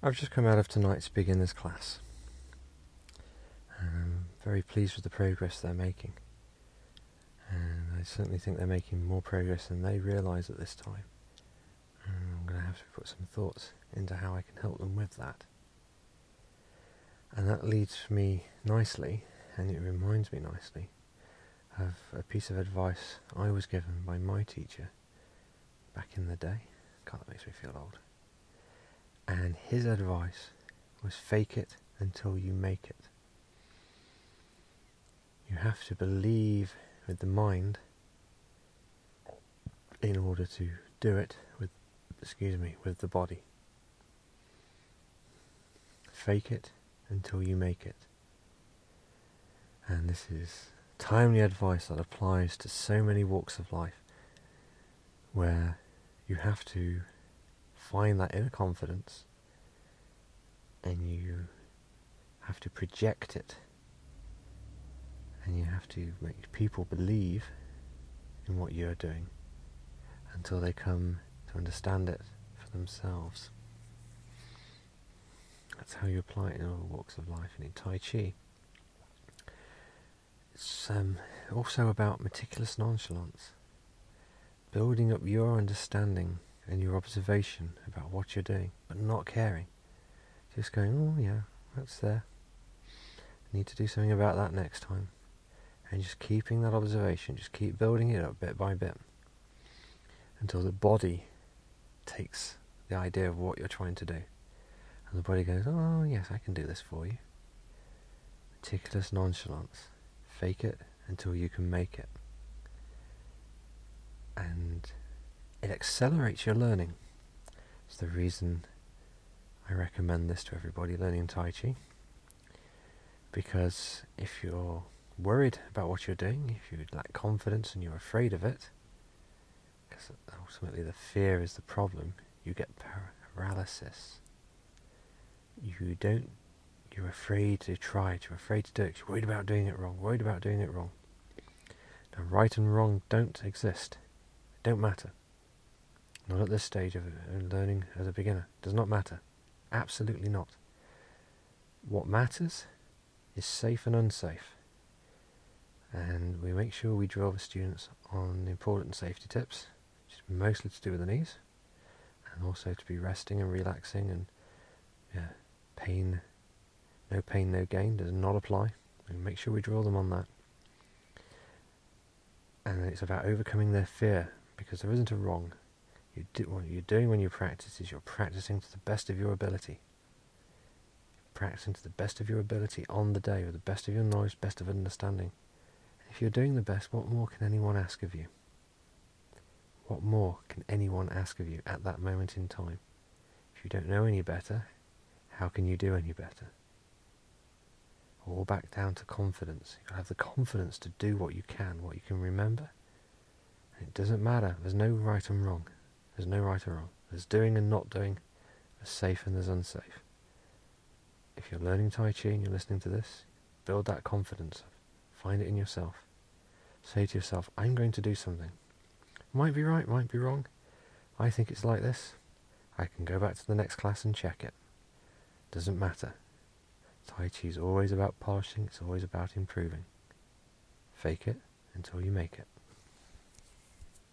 I've just come out of tonight's beginners class. I'm very pleased with the progress they're making, and I certainly think they're making more progress than they realise at this time. And I'm going to have to put some thoughts into how I can help them with that. And that leads me nicely, and it reminds me nicely, of a piece of advice I was given by my teacher back in the day. God, that makes me feel old. And his advice was fake it until you make it. You have to believe with the mind in order to do it with the body. Fake it until you make it. And this is timely advice that applies to so many walks of life, where you have to find that inner confidence and you have to project it, and you have to make people believe in what you're doing until they come to understand it for themselves. That's how you apply it in all walks of life, and in Tai Chi. It's also about meticulous nonchalance, building up your understanding and your observation about what you're doing, but not caring. Just going, oh yeah, that's there. I need to do something about that next time. And just keeping that observation, just keep building it up bit by bit, until the body takes the idea of what you're trying to do. And the body goes, oh yes, I can do this for you. Meticulous nonchalance. Fake it until you can make it. And it accelerates your learning. It's the reason I recommend this to everybody learning Tai Chi. Because if you're worried about what you're doing, if you lack confidence and you're afraid of it, because ultimately the fear is the problem, you get paralysis. You're afraid to try it, you're afraid to do it, you're worried about doing it wrong, Now, right and wrong don't exist. They don't matter. Not at this stage of learning as a beginner. It does not matter. Absolutely not. What matters is safe and unsafe. And we make sure we drill the students on important safety tips, which is mostly to do with the knees, and also to be resting and relaxing, and no pain, no gain does not apply. We make sure we drill them on that. And it's about overcoming their fear, because there isn't a wrong. What you're doing when you practice is you're practicing to the best of your ability. Practicing to the best of your ability on the day, with the best of your knowledge, best of understanding. If you're doing the best, what more can anyone ask of you? What more can anyone ask of you at that moment in time? If you don't know any better, how can you do any better? All back down to confidence. You've got to have the confidence to do what you can remember. And it doesn't matter. There's no right and wrong. There's no right or wrong. There's doing and not doing. There's safe and there's unsafe. If you're learning Tai Chi and you're listening to this, build that confidence. Find it in yourself. Say to yourself, I'm going to do something. Might be right, might be wrong. I think it's like this. I can go back to the next class and check it. Doesn't matter. Tai Chi is always about polishing, it's always about improving. Fake it until you make it.